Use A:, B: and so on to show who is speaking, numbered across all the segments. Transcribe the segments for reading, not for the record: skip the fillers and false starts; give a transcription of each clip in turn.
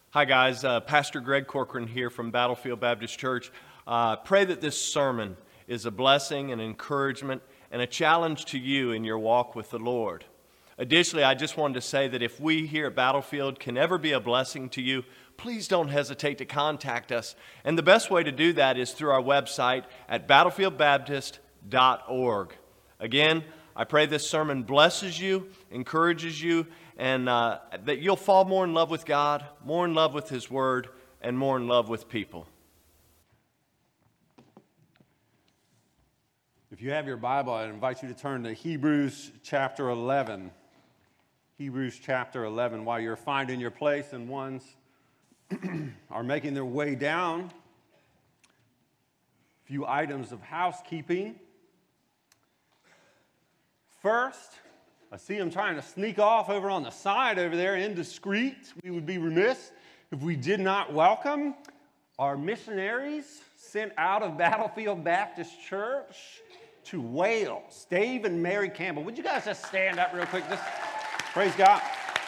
A: Hi guys, Pastor Greg Corcoran here from Battlefield Baptist Church. Pray that this sermon is a blessing, an encouragement, and a challenge to you in your walk with the Lord. Additionally, I just wanted to say that if we here at Battlefield can ever be a blessing to you, please don't hesitate to contact us. And the best way to do that is through our website at battlefieldbaptist.org. Again, I pray this sermon blesses you, encourages you, and that you'll fall more in love with God, more in love with His Word, and more in love with people.
B: If you have your Bible, I invite you to turn to Hebrews chapter 11. Hebrews chapter 11. While you're finding your place and ones are making their way down, a few items of housekeeping. First, I see him trying to sneak off over on the side over there, indiscreet. We would be remiss if we did not welcome our missionaries sent out of Battlefield Baptist Church to Wales. Dave and Mary Campbell. Would you guys just stand up real quick? Just praise God.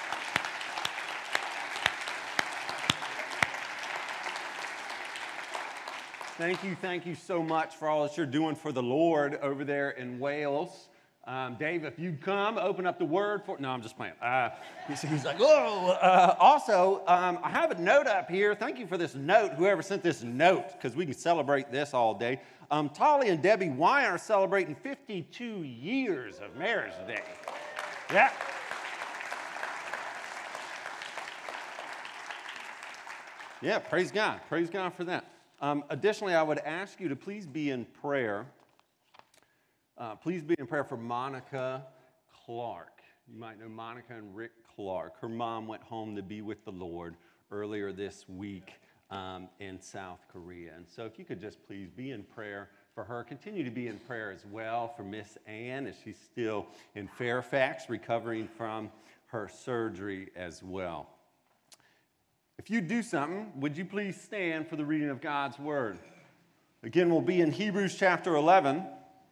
B: Thank you so much for all that you're doing for the Lord over there in Wales. Dave, if you'd come, open up the word for... No, I'm just playing. He's like, whoa. Also, I have a note up here. Thank you for this note, whoever sent this note, because we can celebrate this all day. Tolly and Debbie Wine are celebrating 52 years of marriage today. Yeah. Yeah, praise God. Praise God for that. Additionally, I would ask you to please be in prayer. Please be in prayer for Monica Clark. You might know Monica and Rick Clark. Her mom went home to be with the Lord earlier this week in South Korea. And so if you could just please be in prayer for her. Continue to be in prayer as well for Miss Ann as she's still in Fairfax recovering from her surgery as well. If you do something, would you please stand for the reading of God's Word? Again, we'll be in Hebrews chapter 11.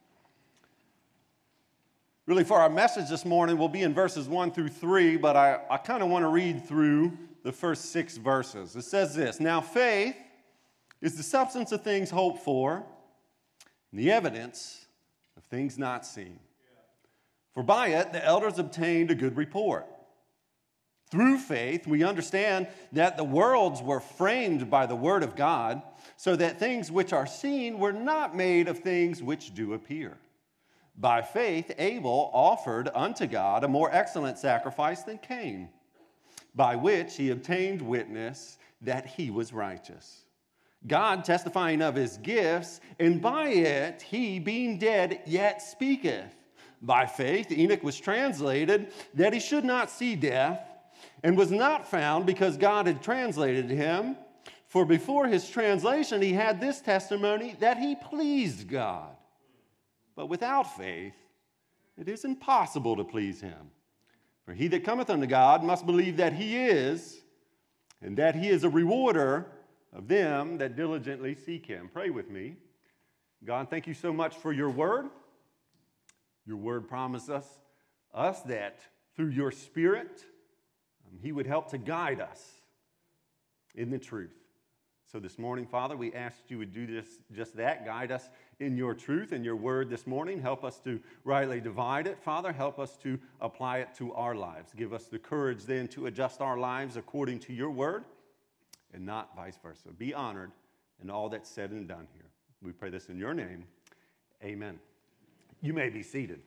B: Really, for our message this morning, we'll be in verses 1 through 3, but I kind of want to read through the first 6 verses. It says this: Now faith is the substance of things hoped for, and the evidence of things not seen. For by it the elders obtained a good report. Through faith, we understand that the worlds were framed by the word of God, so that things which are seen were not made of things which do appear. By faith, Abel offered unto God a more excellent sacrifice than Cain, by which he obtained witness that he was righteous, God testifying of his gifts, and by it he, being dead, yet speaketh. By faith, Enoch was translated that he should not see death, and was not found because God had translated him. For before his translation he had this testimony, that he pleased God. But without faith, it is impossible to please him. For he that cometh unto God must believe that he is, and that he is a rewarder of them that diligently seek him. Pray with me. God, thank you so much for your word. Your word promises us that through your Spirit, he would help to guide us in the truth. So this morning, Father, we ask you would do just that, guide us in your truth and your word this morning. Help us to rightly divide it. Father, help us to apply it to our lives. Give us the courage then to adjust our lives according to your word and not vice versa. Be honored in all that's said and done here. We pray this in your name. Amen. You may be seated.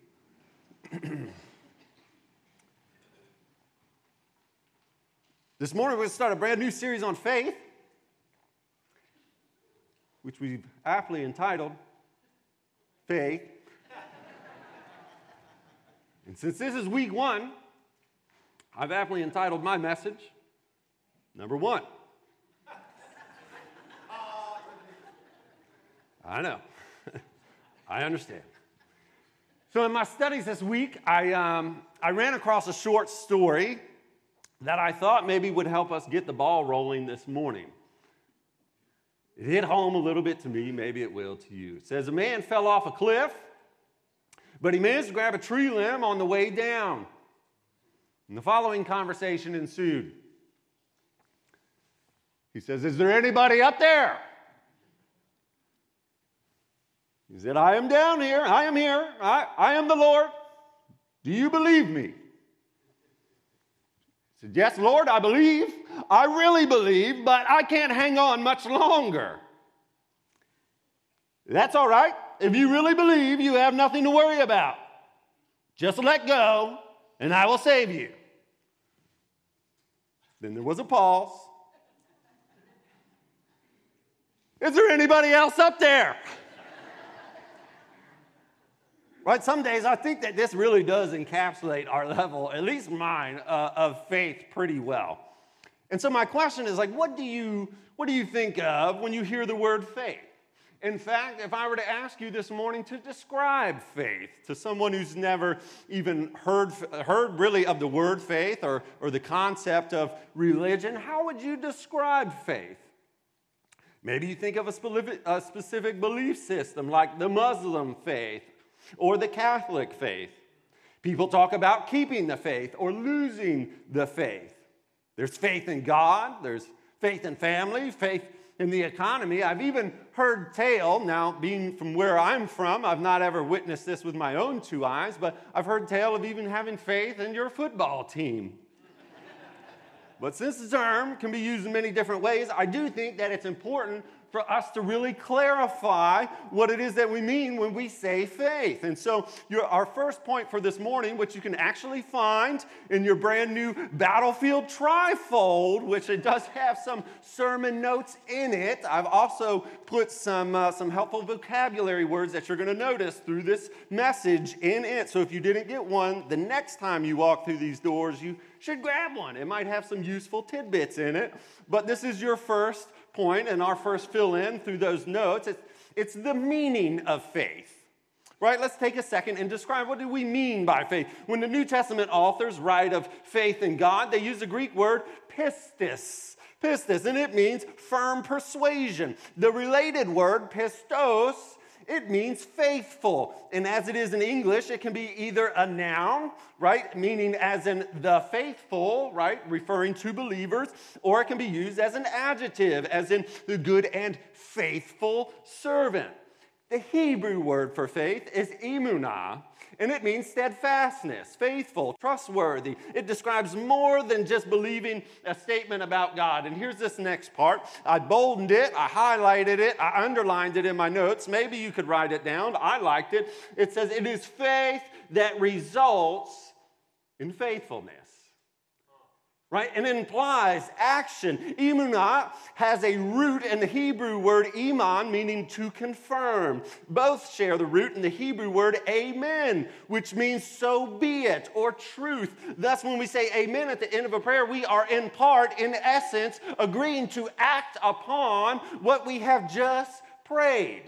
B: This morning, we're going to start a brand new series on faith, which we've aptly entitled Faith. And since this is week 1, I've aptly entitled my message, Number 1. I know. I understand. So in my studies this week, I ran across a short story that I thought maybe would help us get the ball rolling this morning. It hit home a little bit to me, maybe it will to you. It says, a man fell off a cliff, but he managed to grab a tree limb on the way down. And the following conversation ensued. He says, is there anybody up there? He said, I am down here. I am here. I am the Lord. Do you believe me? He said, yes, Lord, I believe. I really believe, but I can't hang on much longer. That's all right. If you really believe, you have nothing to worry about. Just let go, and I will save you. Then there was a pause. Is there anybody else up there? Right, some days I think that this really does encapsulate our level, at least mine, of faith pretty well. And so my question is, like, what do you think of when you hear the word faith? In fact, if I were to ask you this morning to describe faith to someone who's never even heard really of the word faith or the concept of religion, how would you describe faith? Maybe you think of a specific belief system like the Muslim faith or the Catholic faith. People talk about keeping the faith or losing the faith. There's faith in God, there's faith in family, faith in the economy. I've even heard tale, now being from where I'm from, I've not ever witnessed this with my own two eyes, but I've heard tale of even having faith in your football team. But since the term can be used in many different ways, I do think that it's important for us to really clarify what it is that we mean when we say faith. And so our first point for this morning, which you can actually find in your brand new Battlefield Trifold, which it does have some sermon notes in it. I've also put some helpful vocabulary words that you're going to notice through this message in it. So if you didn't get one, the next time you walk through these doors, you should grab one. It might have some useful tidbits in it. But this is your first point and our first fill-in through those notes. It's the meaning of faith. Right? Let's take a second and describe what do we mean by faith. When the New Testament authors write of faith in God, they use the Greek word pistis. Pistis, and it means firm persuasion. The related word pistos, it means faithful. And as it is in English, it can be either a noun, right, meaning as in the faithful, right, referring to believers, or it can be used as an adjective, as in the good and faithful servant. The Hebrew word for faith is emunah, and it means steadfastness, faithful, trustworthy. It describes more than just believing a statement about God. And here's this next part. I boldened it, I highlighted it, I underlined it in my notes. Maybe you could write it down. I liked it. It says, it is faith that results in faithfulness. Right? And it implies action. Emunah has a root in the Hebrew word iman, meaning to confirm. Both share the root in the Hebrew word amen, which means so be it, or truth. Thus, when we say amen at the end of a prayer, we are in part, in essence, agreeing to act upon what we have just prayed.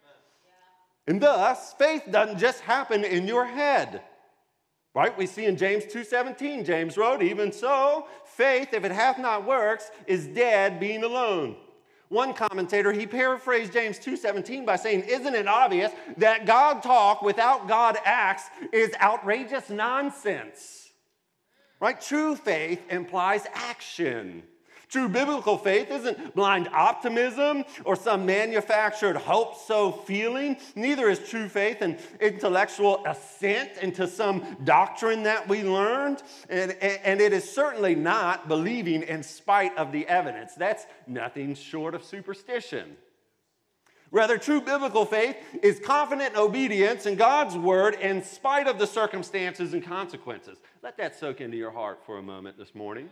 B: And thus, faith doesn't just happen in your head. Right? We see in James 2:17, James wrote, even so, faith, if it hath not works, is dead being alone. One commentator, he paraphrased James 2:17 by saying, isn't it obvious that God talk without God acts is outrageous nonsense? Right? True faith implies action. True biblical faith isn't blind optimism or some manufactured hope-so feeling. Neither is true faith an intellectual assent into some doctrine that we learned. And it is certainly not believing in spite of the evidence. That's nothing short of superstition. Rather, true biblical faith is confident obedience in God's word in spite of the circumstances and consequences. Let that soak into your heart for a moment this morning.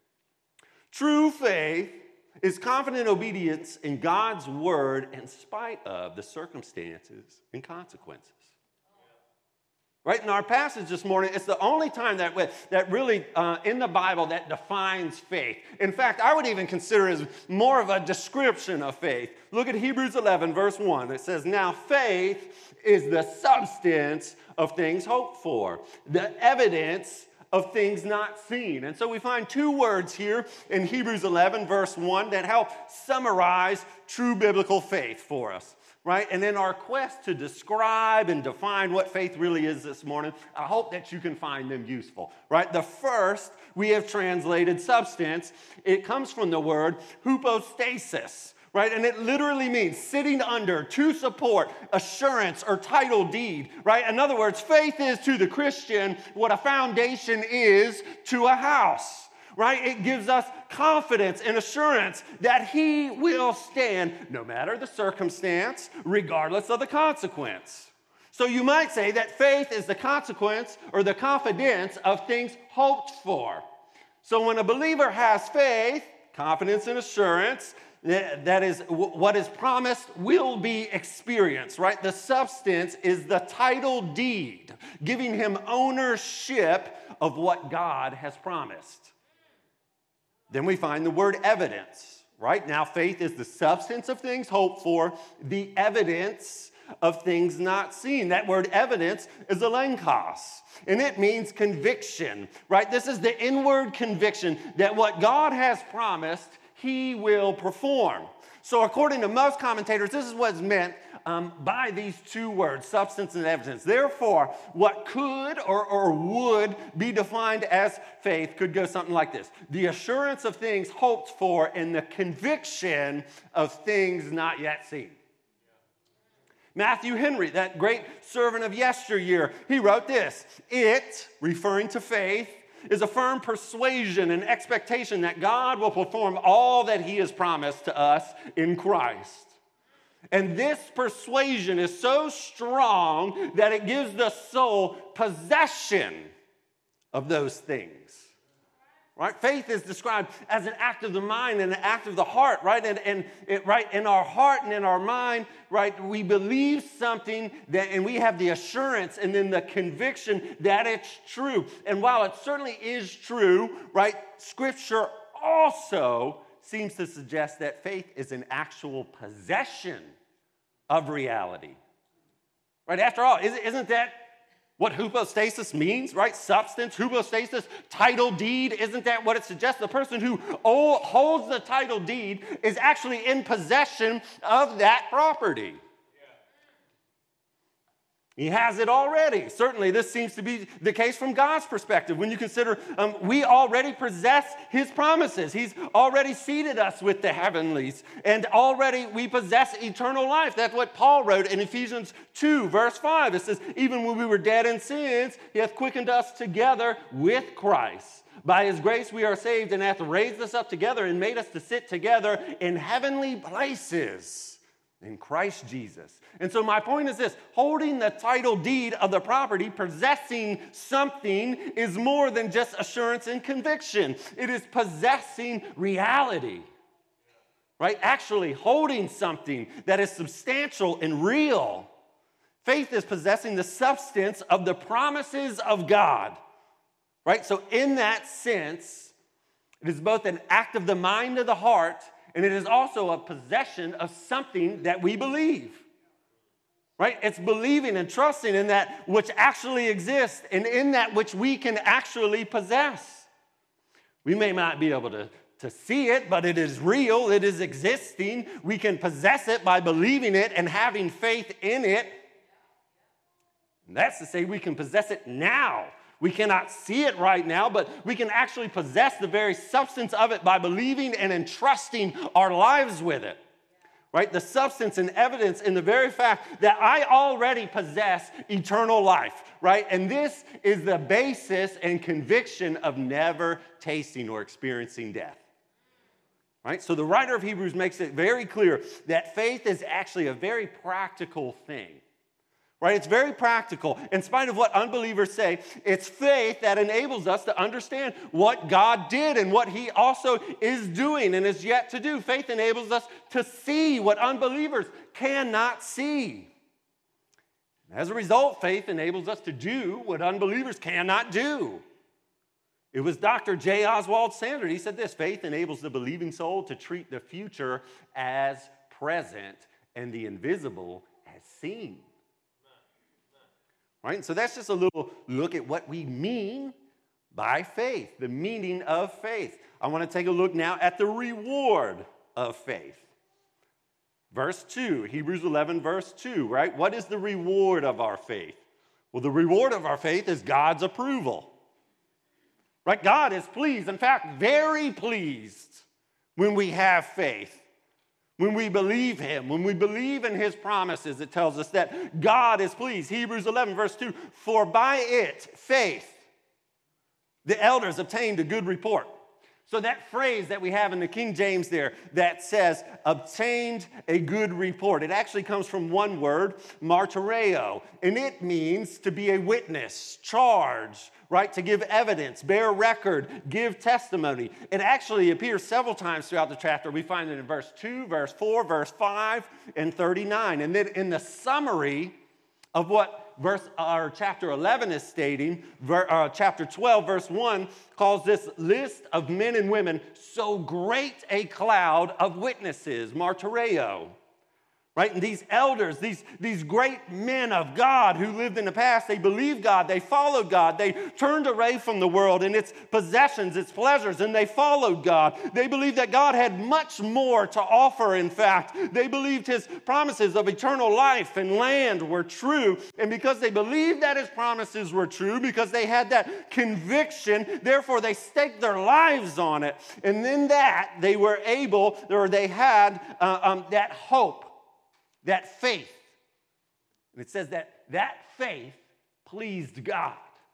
B: True faith is confident obedience in God's word in spite of the circumstances and consequences. Right? In our passage this morning, it's the only time that really in the Bible that defines faith. In fact, I would even consider it as more of a description of faith. Look at Hebrews 11, verse 1. It says, now faith is the substance of things hoped for, the evidence of things not seen. And so we find two words here in Hebrews 11, verse 1, that help summarize true biblical faith for us. right? And in our quest to describe and define what faith really is this morning, I hope that you can find them useful, right? The first, we have translated substance. It comes from the word hypostasis, right? And it literally means sitting under, to support, assurance, or title deed, right? In other words, faith is to the Christian what a foundation is to a house, right? It gives us confidence and assurance that he will stand no matter the circumstance, regardless of the consequence. So you might say that faith is the consequence or the confidence of things hoped for. So when a believer has faith, confidence and assurance, that is what is promised will be experienced, right? The substance is the title deed, giving him ownership of what God has promised. Then we find the word evidence, right? Now faith is the substance of things hoped for, the evidence of things not seen. That word evidence is alenkos, and it means conviction, right? This is the inward conviction that what God has promised, he will perform. So according to most commentators, this is what's meant by these two words, substance and evidence. Therefore, what could or would be defined as faith could go something like this: the assurance of things hoped for and the conviction of things not yet seen. Matthew Henry, that great servant of yesteryear, he wrote this: it, referring to faith, is a firm persuasion and expectation that God will perform all that he has promised to us in Christ. And this persuasion is so strong that it gives the soul possession of those things. Right? Faith is described as an act of the mind and an act of the heart, right? And right in our heart and in our mind, right, we believe something and we have the assurance and then the conviction that it's true. And while it certainly is true, right, Scripture also seems to suggest that faith is an actual possession of reality. Right? After all, isn't that what hypostasis means, right? Substance, hypostasis, title deed. Isn't that what it suggests? The person who holds the title deed is actually in possession of that property. He has it already. Certainly, this seems to be the case from God's perspective. When you consider we already possess his promises. He's already seated us with the heavenlies. And already we possess eternal life. That's what Paul wrote in Ephesians 2, verse 5. It says, even when we were dead in sins, he hath quickened us together with Christ. By his grace we are saved, and hath raised us up together and made us to sit together in heavenly places in Christ Jesus. And so my point is this: holding the title deed of the property, possessing something, is more than just assurance and conviction. It is possessing reality, right? Actually holding something that is substantial and real. Faith is possessing the substance of the promises of God, right? So in that sense, it is both an act of the mind and the heart, and it is also a possession of something that we believe, right? It's believing and trusting in that which actually exists and in that which we can actually possess. We may not be able to see it, but it is real. It is existing. We can possess it by believing it and having faith in it. And that's to say we can possess it now. We cannot see it right now, but we can actually possess the very substance of it by believing and entrusting our lives with it, right? The substance and evidence in the very fact that I already possess eternal life, right? And this is the basis and conviction of never tasting or experiencing death, right? So the writer of Hebrews makes it very clear that faith is actually a very practical thing. Right? It's very practical. In spite of what unbelievers say, it's faith that enables us to understand what God did and what he also is doing and is yet to do. Faith enables us to see what unbelievers cannot see. As a result, faith enables us to do what unbelievers cannot do. It was Dr. J. Oswald Sanders. He said this: faith enables the believing soul to treat the future as present and the invisible as seen. Right? And so that's just a little look at what we mean by faith, the meaning of faith. I want to take a look now at the reward of faith. Verse 2, Hebrews 11, verse 2, right? What is the reward of our faith? Well, the reward of our faith is God's approval. Right? God is pleased, in fact, very pleased when we have faith. When we believe him, when we believe in his promises, it tells us that God is pleased. Hebrews 11, verse 2, for by it, faith, the elders obtained a good report. So that phrase that we have in the King James there that says, obtained a good report, it actually comes from one word, martyreo, and it means to be a witness, charge, right, to give evidence, bear record, give testimony. It actually appears several times throughout the chapter. We find it in verse 2, verse 4, verse 5, and 39. And then in the summary of what chapter 11 is stating, chapter 12, verse 1, calls this list of men and women so great a cloud of witnesses, martyreo. Right? And these elders, these great men of God who lived in the past, they believed God, they followed God, they turned away from the world and its possessions, its pleasures, and they followed God. They believed that God had much more to offer, in fact. They believed his promises of eternal life and land were true. And because they believed that his promises were true, because they had that conviction, therefore they staked their lives on it. And then that they were able, or they had that hope. That faith. And it says that faith pleased God,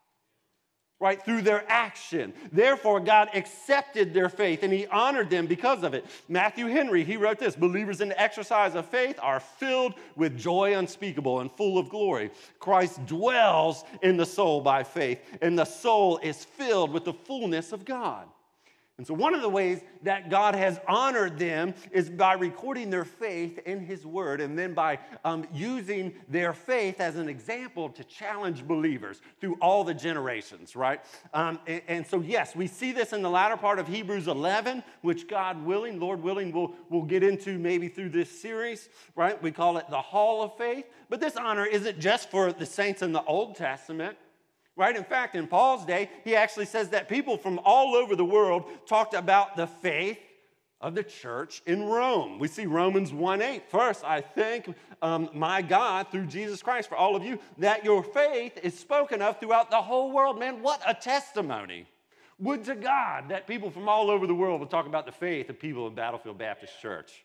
B: right, through their action. Therefore, God accepted their faith and he honored them because of it. Matthew Henry, he wrote this, believers in the exercise of faith are filled with joy unspeakable and full of glory. Christ dwells in the soul by faith, and the soul is filled with the fullness of God. And so one of the ways that God has honored them is by recording their faith in his word and then by using their faith as an example to challenge believers through all the generations, right? And so, yes, we see this in the latter part of Hebrews 11, which God willing, Lord willing, we'll get into maybe through this series, right? We call it the Hall of Faith. But this honor isn't just for the saints in the Old Testament. Right? In fact, in Paul's day, he actually says that people from all over the world talked about the faith of the church in Rome. We see Romans 1:8. First, I thank my God through Jesus Christ for all of you that your faith is spoken of throughout the whole world. Man, what a testimony. Would to God that people from all over the world would talk about the faith of people in Battlefield Baptist Church.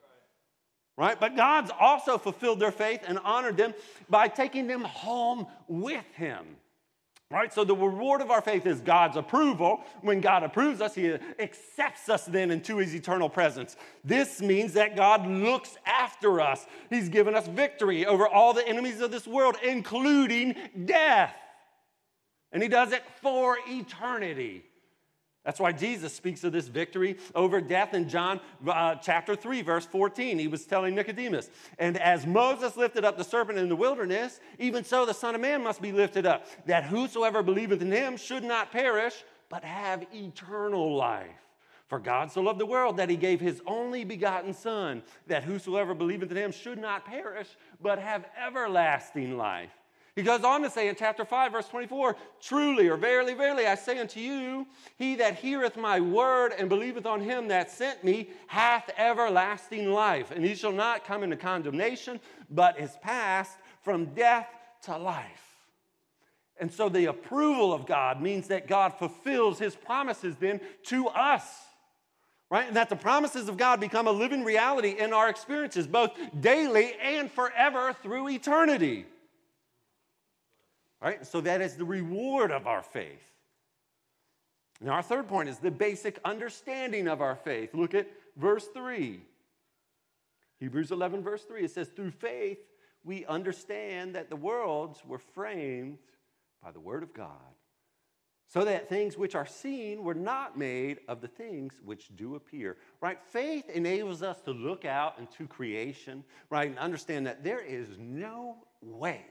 B: Right? But God's also fulfilled their faith and honored them by taking them home with him. Right? So the reward of our faith is God's approval. When God approves us, he accepts us then into his eternal presence. This means that God looks after us. He's given us victory over all the enemies of this world, including death. And he does it for eternity. That's why Jesus speaks of this victory over death in John chapter 3, verse 14. He was telling Nicodemus, and as Moses lifted up the serpent in the wilderness, even so the Son of Man must be lifted up, that whosoever believeth in him should not perish, but have eternal life. For God so loved the world that he gave his only begotten Son, that whosoever believeth in him should not perish, but have everlasting life. He goes on to say in chapter 5, verse 24, truly or verily, verily, I say unto you, he that heareth my word and believeth on him that sent me hath everlasting life, and he shall not come into condemnation, but is passed from death to life. And so the approval of God means that God fulfills his promises then to us. Right? And that the promises of God become a living reality in our experiences, both daily and forever through eternity. Right? So that is the reward of our faith. Now, our third point is the basic understanding of our faith. Look at verse 3. Hebrews 11, verse 3. It says, through faith we understand that the worlds were framed by the word of God, so that things which are seen were not made of the things which do appear. Right? Faith enables us to look out into creation, right, and understand that there is no way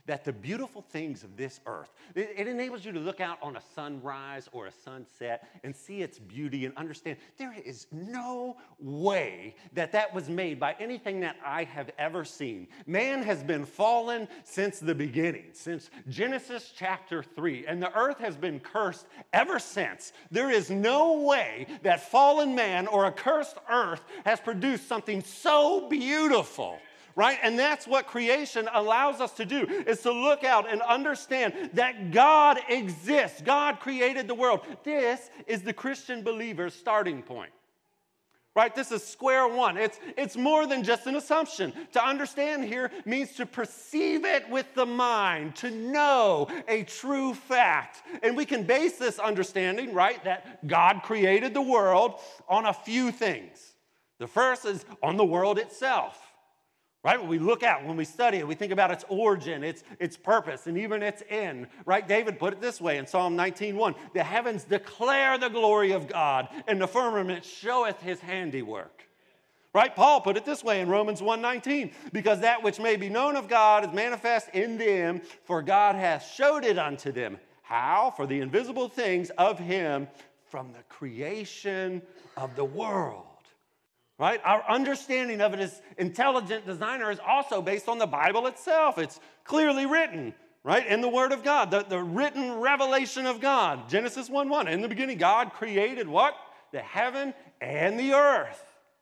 B: that the beautiful things of this earth, it enables you to look out on a sunrise or a sunset and see its beauty and understand there is no way that that was made by anything that I have ever seen. Man has been fallen since the beginning, since Genesis chapter 3, and the earth has been cursed ever since. There is no way that fallen man or a cursed earth has produced something so beautiful. Right? And that's what creation allows us to do, is to look out and understand that God exists. God created the world. This is the Christian believer's starting point. Right? This is square one. It's more than just an assumption. To understand here means to perceive it with the mind, to know a true fact. And we can base this understanding, right, that God created the world on a few things. The first is on the world itself. Right? When we look at, when we study it, we think about its origin, its purpose, and even its end. Right? David put it this way in Psalm 19:1. The heavens declare the glory of God, and the firmament showeth his handiwork. Right? Paul put it this way in Romans 1:19. Because that which may be known of God is manifest in them, for God hath showed it unto them. How? For the invisible things of him from the creation of the world. Right? Our understanding of it as intelligent designer is also based on the Bible itself. It's clearly written, right, in the Word of God, the written revelation of God. Genesis 1:1. In the beginning, God created what? The heaven and the earth.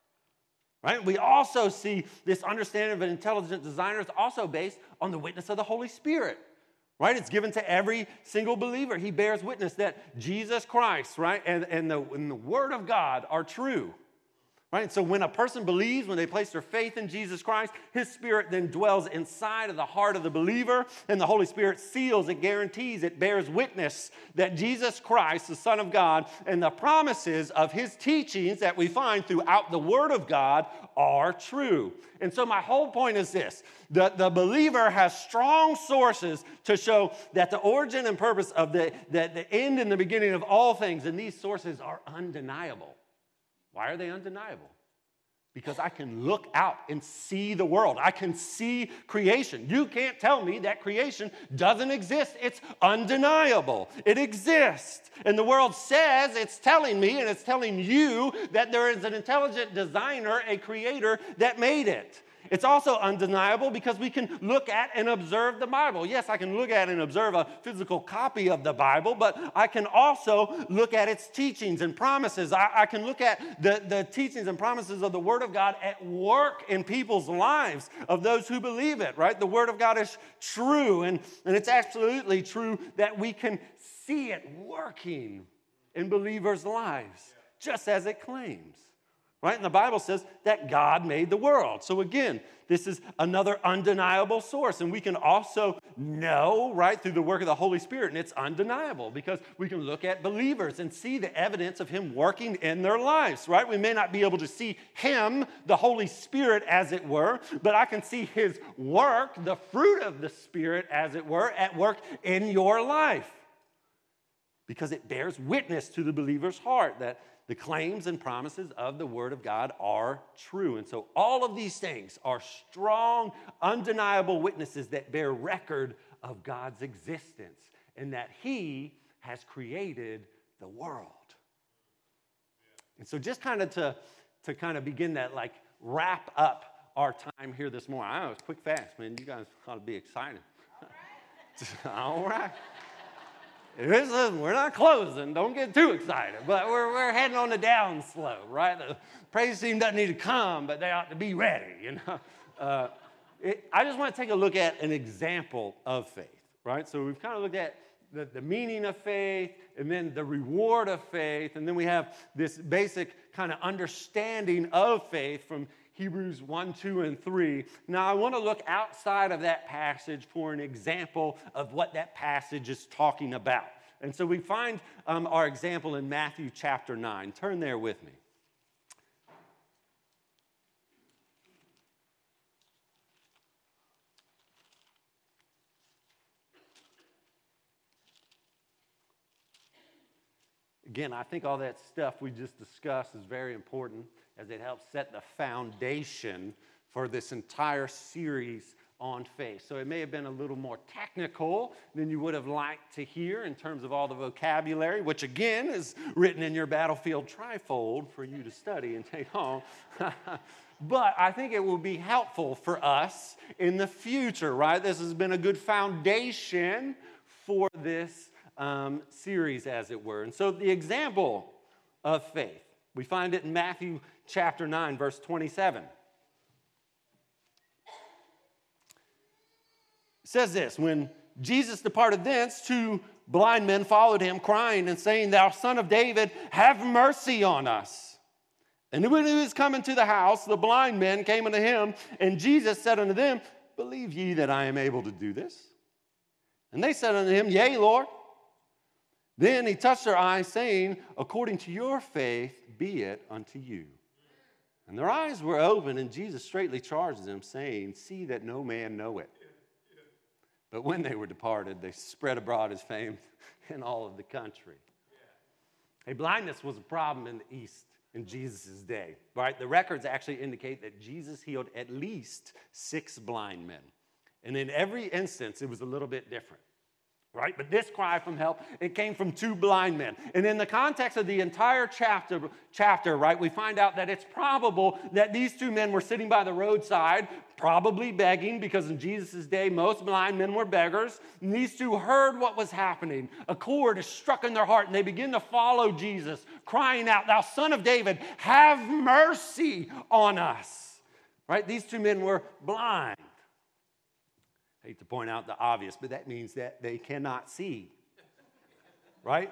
B: Right? We also see this understanding of an intelligent designer is also based on the witness of the Holy Spirit. Right? It's given to every single believer. He bears witness that Jesus Christ, right, and the Word of God are true. Right? So when a person believes, when they place their faith in Jesus Christ, his Spirit then dwells inside of the heart of the believer, and the Holy Spirit seals, it guarantees, it bears witness that Jesus Christ, the Son of God, and the promises of his teachings that we find throughout the Word of God are true. And so my whole point is this. The believer has strong sources to show that the origin and purpose of the end and the beginning of all things, and these sources are undeniable. Why are they undeniable? Because I can look out and see the world. I can see creation. You can't tell me that creation doesn't exist. It's undeniable. It exists. And the world says it's telling me and it's telling you that there is an intelligent designer, a creator that made it. It's also undeniable because we can look at and observe the Bible. Yes, I can look at and observe a physical copy of the Bible, but I can also look at its teachings and promises. I can look at the teachings and promises of the Word of God at work in people's lives, of those who believe it, right? The Word of God is true, and it's absolutely true that we can see it working in believers' lives, just as it claims. Right? And the Bible says that God made the world. So again, this is another undeniable source. And we can also know, right, through the work of the Holy Spirit. And it's undeniable because we can look at believers and see the evidence of him working in their lives, right? We may not be able to see him, the Holy Spirit, as it were, but I can see his work, the fruit of the Spirit, as it were, at work in your life. Because it bears witness to the believer's heart that the claims and promises of the Word of God are true. And so all of these things are strong, undeniable witnesses that bear record of God's existence and that he has created the world. And so just kind of to kind of begin that, like, wrap up our time here this morning. I know it's quick, fast, man. You guys ought to be excited. All right. We're not closing. Don't get too excited. But we're heading on the down slope, right? The praise team doesn't need to come, but they ought to be ready, you know. I just want to take a look at an example of faith, right? So we've kind of looked at the meaning of faith and then the reward of faith. And then we have this basic kind of understanding of faith from Hebrews 1, 2, and 3. Now, I want to look outside of that passage for an example of what that passage is talking about. And so we find our example in Matthew chapter 9. Turn there with me. Again, I think all that stuff we just discussed is very important as it helps set the foundation for this entire series on faith. So it may have been a little more technical than you would have liked to hear in terms of all the vocabulary, which again is written in your Battlefield trifold for you to study and take home. But I think it will be helpful for us in the future, right? This has been a good foundation for this series, as it were. And so the example of faith, we find it in Matthew chapter 9, verse 27. It says this, when Jesus departed thence, 2 blind men followed him, crying and saying, Thou Son of David, have mercy on us. And when he was coming to the house, the blind men came unto him, and Jesus said unto them, Believe ye that I am able to do this? And they said unto him, Yea, Lord. Then he touched their eyes, saying, According to your faith be it unto you. And their eyes were open, and Jesus straightly charged them, saying, See that no man know it. But when they were departed, they spread abroad his fame in all of the country. Hey, blindness was a problem in the East in Jesus' day, right? The records actually indicate that Jesus healed at least 6 blind men. And in every instance, it was a little bit different, right? But this cry from help, it came from 2 blind men. And in the context of the entire chapter, right, we find out that it's probable that these 2 men were sitting by the roadside, probably begging, because in Jesus' day, most blind men were beggars. And these 2 heard what was happening. A chord is struck in their heart, and they begin to follow Jesus, crying out, Thou Son of David, have mercy on us. Right? These 2 men were blind. I hate to point out the obvious, but that means that they cannot see. Right?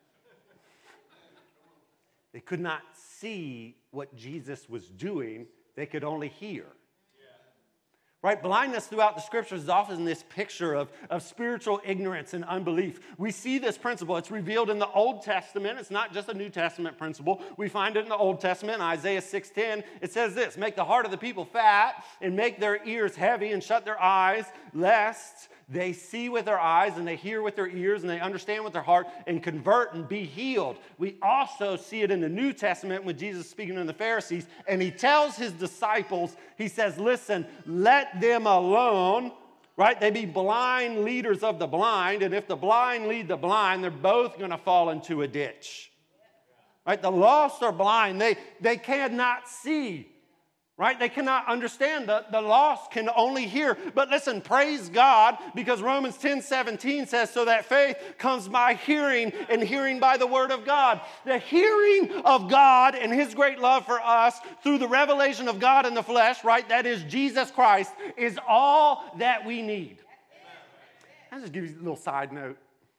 B: They could not see what Jesus was doing. They could only hear. Right? Blindness throughout the scriptures is often this picture of spiritual ignorance and unbelief. We see this principle. It's revealed in the Old Testament. It's not just a New Testament principle. We find it in the Old Testament. Isaiah 6:10, it says this, Make the heart of the people fat and make their ears heavy and shut their eyes, lest they see with their eyes and they hear with their ears and they understand with their heart and convert and be healed. We also see it in the New Testament when Jesus is speaking to the Pharisees, and he tells his disciples, he says, listen, let them alone, right? They be blind leaders of the blind, and if the blind lead the blind, they're both going to fall into a ditch. Right? The lost are blind. They cannot see. Right? They cannot understand. The lost can only hear. But listen, praise God, because Romans 10:17 says, so that faith comes by hearing, and hearing by the word of God. The hearing of God and his great love for us through the revelation of God in the flesh, right? That is Jesus Christ, is all that we need. I'll just give you a little side note.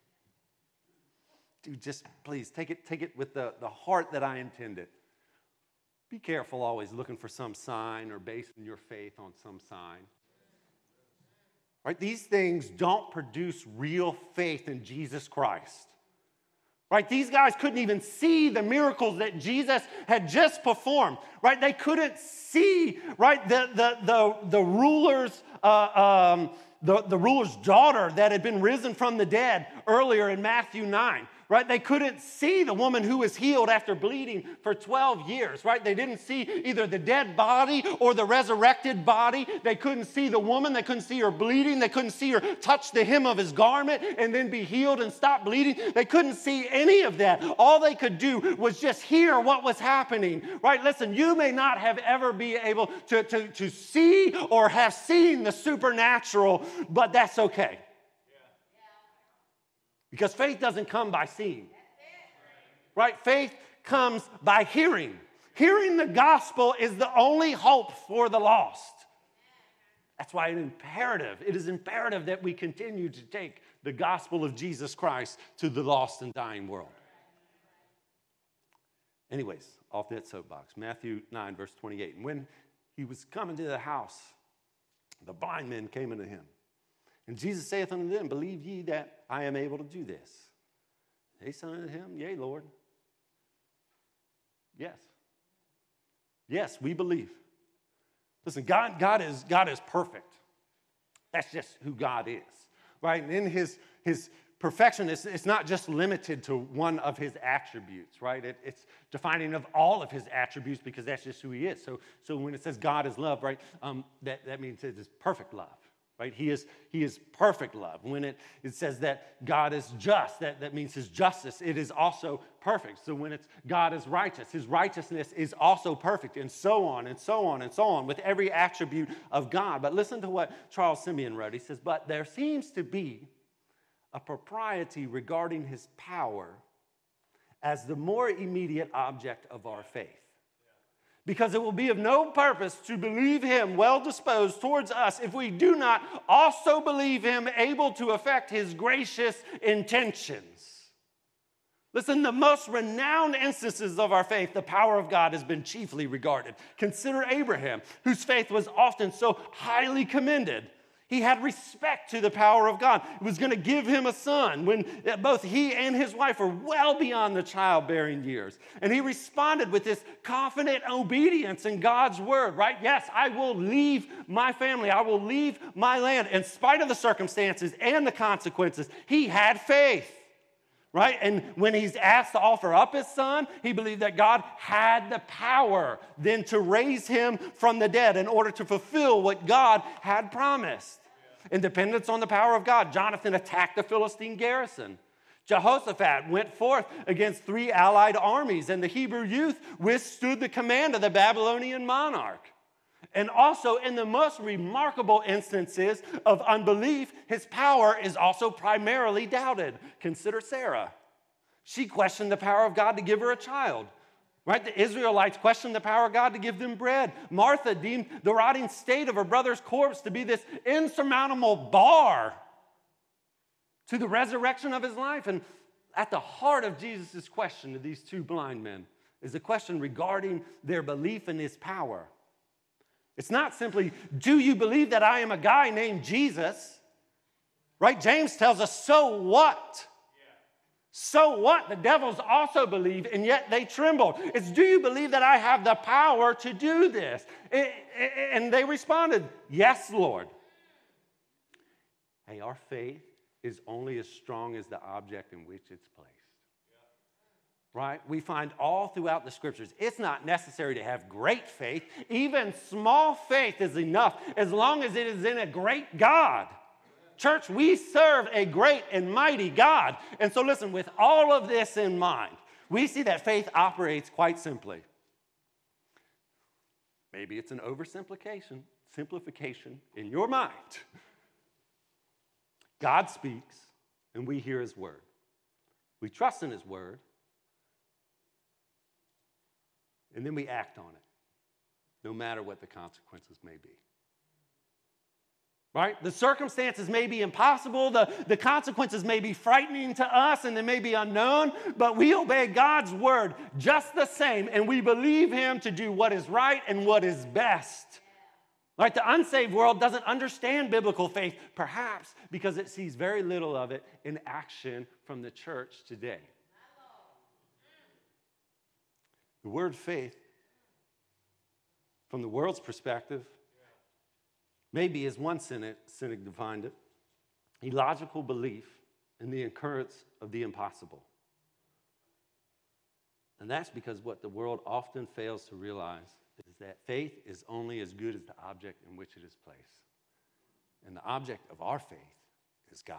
B: Dude, just please take it with the heart that I intended. Be careful always looking for some sign or basing your faith on some sign. Right? These things don't produce real faith in Jesus Christ. Right? These guys couldn't even see the miracles that Jesus had just performed. Right? They couldn't see, right, the ruler's the ruler's daughter that had been risen from the dead earlier in Matthew 9. Right? They couldn't see the woman who was healed after bleeding for 12 years, right? They didn't see either the dead body or the resurrected body. They couldn't see the woman. They couldn't see her bleeding. They couldn't see her touch the hem of his garment and then be healed and stop bleeding. They couldn't see any of that. All they could do was just hear what was happening, right? Listen, you may not have ever be able to see or have seen the supernatural, but that's okay. Because faith doesn't come by seeing, right? Faith comes by hearing. Hearing the gospel is the only hope for the lost. That's why it is imperative that we continue to take the gospel of Jesus Christ to the lost and dying world. Anyways, off that soapbox, Matthew 9, verse 28. And when he was coming to the house, the blind men came unto him. And Jesus saith unto them, Believe ye that I am able to do this? They said unto him, Yea, Lord. Yes. Yes, we believe. Listen, God is perfect. That's just who God is, right? And in his perfection, it's not just limited to one of his attributes, right? It's defining of all of his attributes because that's just who he is. So when it says God is love, right, that means it's perfect love. right? He is perfect love. When it says that God is just, that means his justice, it is also perfect. So when it's God is righteous, his righteousness is also perfect, and so on and so on and so on with every attribute of God. But listen to what Charles Simeon wrote. He says, but there seems to be a propriety regarding his power as the more immediate object of our faith. Because it will be of no purpose to believe him well disposed towards us if we do not also believe him able to effect his gracious intentions. Listen, the most renowned instances of our faith, the power of God has been chiefly regarded. Consider Abraham, whose faith was often so highly commended. He had respect to the power of God. He was going to give him a son when both he and his wife were well beyond the childbearing years. And he responded with this confident obedience in God's word, right? Yes, I will leave my family. I will leave my land. In spite of the circumstances and the consequences, he had faith, right? And when he's asked to offer up his son, he believed that God had the power then to raise him from the dead in order to fulfill what God had promised. In dependence on the power of God, Jonathan attacked the Philistine garrison. Jehoshaphat went forth against 3 allied armies, and the Hebrew youth withstood the command of the Babylonian monarch. And also, in the most remarkable instances of unbelief, his power is also primarily doubted. Consider Sarah. She questioned the power of God to give her a child. Right? The Israelites questioned the power of God to give them bread. Martha deemed the rotting state of her brother's corpse to be this insurmountable bar to the resurrection of his life. And at the heart of Jesus' question to these 2 blind men is a question regarding their belief in his power. It's not simply, do you believe that I am a guy named Jesus? Right? James tells us, so what? So what? The devils also believe, and yet they trembled. It's, do you believe that I have the power to do this? And they responded, yes, Lord. Hey, our faith is only as strong as the object in which it's placed. Right? We find all throughout the scriptures, it's not necessary to have great faith. Even small faith is enough as long as it is in a great God. Church, we serve a great and mighty God. And so listen, with all of this in mind, we see that faith operates quite simply. Maybe it's an simplification in your mind. God speaks, and we hear his word. We trust in his word, and then we act on it, no matter what the consequences may be. Right? The circumstances may be impossible, the consequences may be frightening to us, and they may be unknown, but we obey God's word just the same, and we believe him to do what is right and what is best. Right? The unsaved world doesn't understand biblical faith, perhaps because it sees very little of it in action from the church today. The word faith, from the world's perspective, maybe, as one cynic defined it, illogical belief in the occurrence of the impossible. And that's because what the world often fails to realize is that faith is only as good as the object in which it is placed. And the object of our faith is God.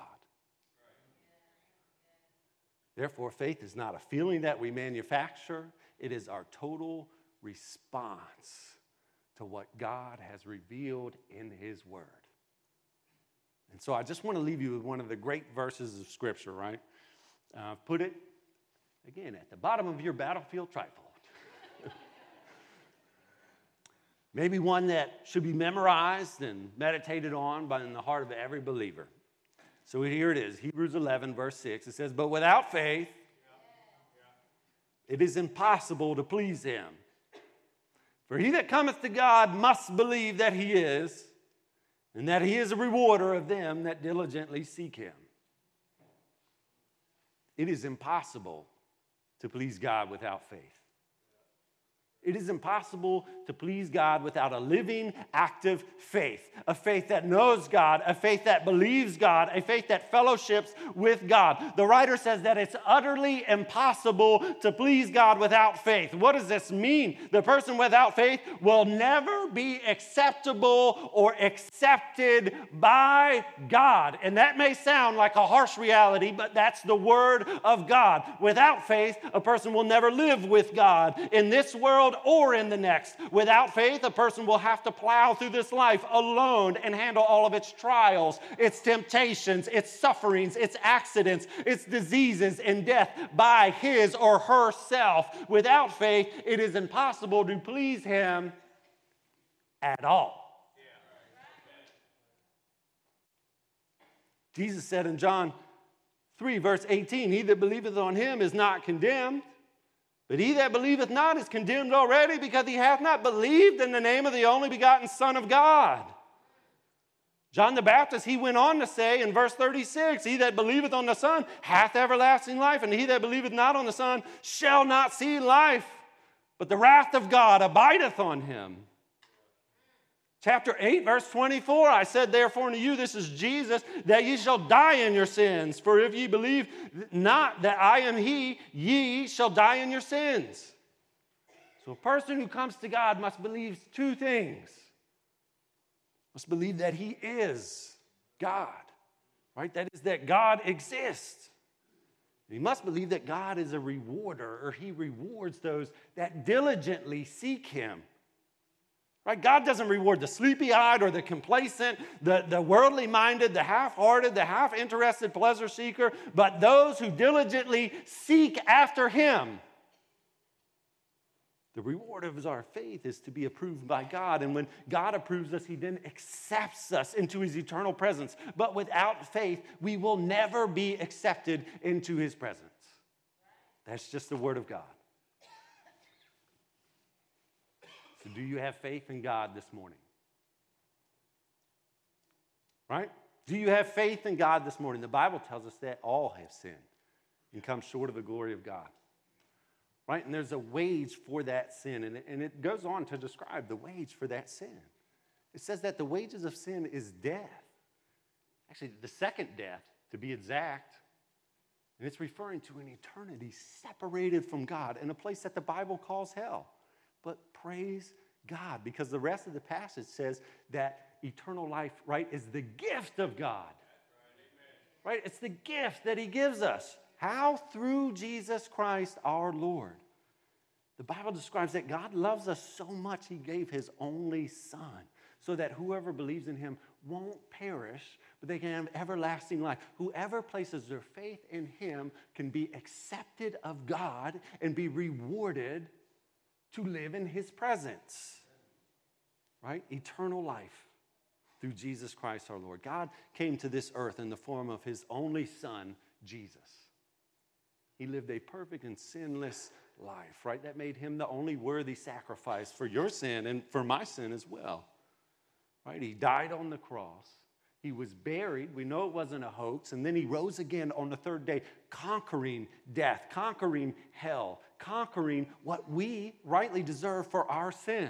B: Therefore, faith is not a feeling that we manufacture. It is our total response to what God has revealed in his word. And so I just want to leave you with one of the great verses of Scripture, right? Put it, again, at the bottom of your battlefield trifold. Maybe one that should be memorized and meditated on in the heart of every believer. So here it is, Hebrews 11, verse 6. It says, but without faith, it is impossible to please him. For he that cometh to God must believe that he is, and that he is a rewarder of them that diligently seek him. It is impossible to please God without faith. It is impossible to please God without a living, active faith. A faith that knows God, a faith that believes God, a faith that fellowships with God. The writer says that it's utterly impossible to please God without faith. What does this mean? The person without faith will never be acceptable or accepted by God. And that may sound like a harsh reality, but that's the word of God. Without faith, a person will never live with God in this world or in the next. Without faith, a person will have to plow through this life alone and handle all of its trials, its temptations, its sufferings, its accidents, its diseases, and death by his or herself. Without faith, it is impossible to please him at all. Jesus said in John 3, verse 18, he that believeth on him is not condemned, but he that believeth not is condemned already, because he hath not believed in the name of the only begotten Son of God. John the Baptist, he went on to say in verse 36, he that believeth on the Son hath everlasting life, and he that believeth not on the Son shall not see life, but the wrath of God abideth on him. Chapter 8, verse 24, I said, therefore unto you, this is Jesus, that ye shall die in your sins. For if ye believe not that I am he, ye shall die in your sins. So a person who comes to God must believe two things. Must believe that he is God, right? That is, that God exists. He must believe that God is a rewarder, or he rewards those that diligently seek him. Right? God doesn't reward the sleepy-eyed or the complacent, the worldly-minded, the half-hearted, the half-interested pleasure seeker, but those who diligently seek after him. The reward of our faith is to be approved by God, and when God approves us, he then accepts us into his eternal presence. But without faith, we will never be accepted into his presence. That's just the word of God. So do you have faith in God this morning? Right? Do you have faith in God this morning? The Bible tells us that all have sinned and come short of the glory of God. Right? And there's a wage for that sin. And it goes on to describe the wage for that sin. It says that the wages of sin is death. Actually, the second death, to be exact. And it's referring to an eternity separated from God in a place that the Bible calls hell. But praise God, because the rest of the passage says that eternal life, right, is the gift of God. Right? It's the gift that he gives us. How? Through Jesus Christ our Lord. The Bible describes that God loves us so much he gave his only Son, so that whoever believes in him won't perish, but they can have everlasting life. Whoever places their faith in him can be accepted of God and be rewarded to live in his presence, right? Eternal life through Jesus Christ our Lord. God came to this earth in the form of his only Son, Jesus. He lived a perfect and sinless life, right? That made him the only worthy sacrifice for your sin and for my sin as well, right? He died on the cross. He was buried. We know it wasn't a hoax. And then he rose again on the third day, conquering death, conquering hell, conquering what we rightly deserve for our sin.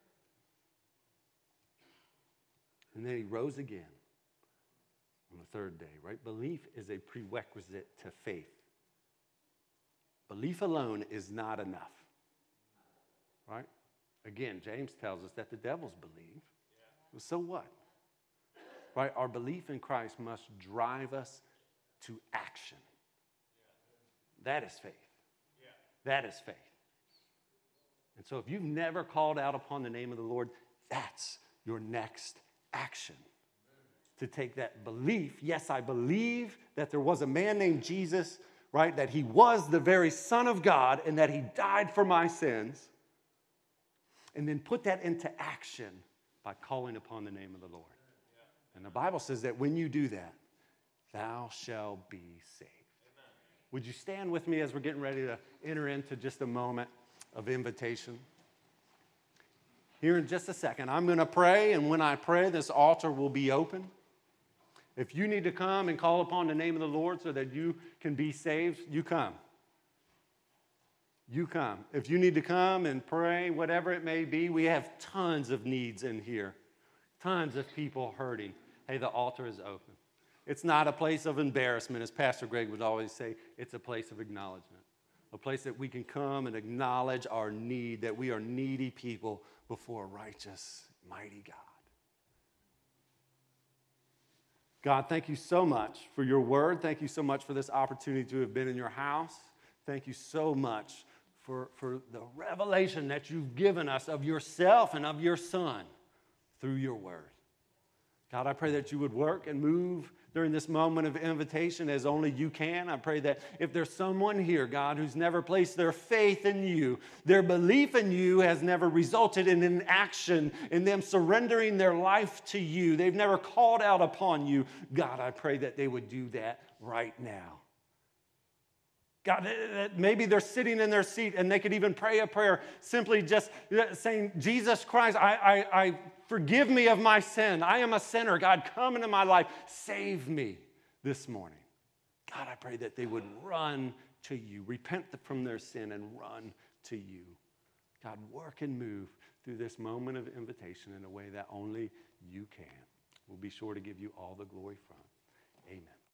B: And then he rose again on the third day, right? Belief is a prerequisite to faith. Belief alone is not enough, right? Again, James tells us that the devils believe. Well, so what? Right? Our belief in Christ must drive us to action. That is faith. That is faith. And so if you've never called out upon the name of the Lord, that's your next action. To take that belief, yes, I believe that there was a man named Jesus, right? That he was the very Son of God and that he died for my sins. And then put that into action by calling upon the name of the Lord. And the Bible says that when you do that, thou shalt be saved. Amen. Would you stand with me as we're getting ready to enter into just a moment of invitation? Here in just a second, I'm going to pray, and when I pray, this altar will be open. If you need to come and call upon the name of the Lord so that you can be saved, you come. you come. If you need to come and pray, whatever it may be, we have tons of needs in here. Tons of people hurting. Hey, the altar is open. It's not a place of embarrassment, as Pastor Greg would always say. It's a place of acknowledgement. A place that we can come and acknowledge our need, that we are needy people before a righteous, mighty God. God, thank you so much for your word. Thank you so much for this opportunity to have been in your house. Thank you so much for the revelation that you've given us of yourself and of your Son through your word. God, I pray that you would work and move during this moment of invitation as only you can. I pray that if there's someone here, God, who's never placed their faith in you, their belief in you has never resulted in an action, in them surrendering their life to you. They've never called out upon you. God, I pray that they would do that right now. God, maybe they're sitting in their seat and they could even pray a prayer simply just saying, Jesus Christ, I forgive me of my sin. I am a sinner. God, come into my life. Save me this morning. God, I pray that they would run to you, repent from their sin and run to you. God, work and move through this moment of invitation in a way that only you can. We'll be sure to give you all the glory from. Amen.